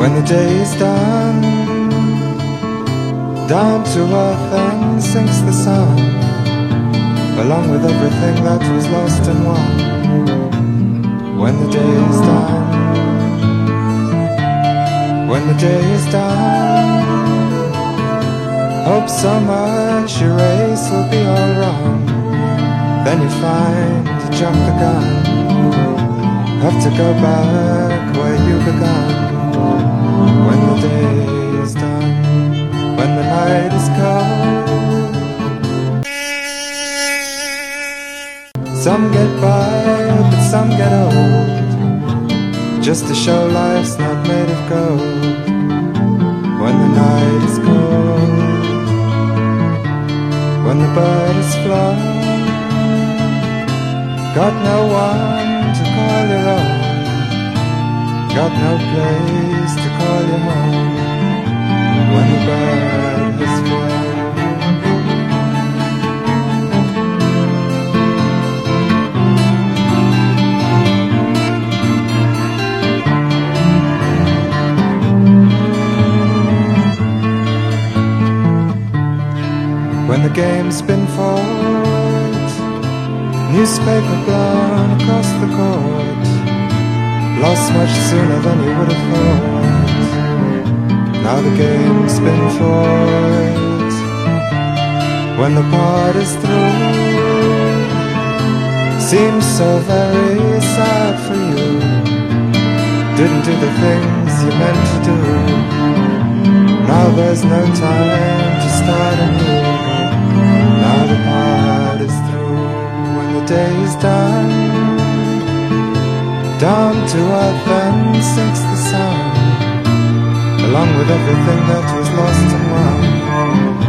When the day is done, down to earth and sinks the sun, along with everything that was lost and won. When the day is done, when the day is done, hope so much your race will be all wrong. Then you find you jumped the gun, have to go back where you began. When the day is done, when the night is cold, some get by, but some get old, just to show life's not made of gold. When the night is cold, when the bird is flown, got no one to call your own, got no place to call your home. When the bird has flown, when the game's been fought, newspaper blown across the court, lost much sooner than you would have thought. Now the game's been fought, when the part is through, seems so very sad for you. Didn't do the things you meant to do. Now there's no time to start anew. Now the part is through. When the day is done, down to earth and sinks the sun, along with everything that was lost and won.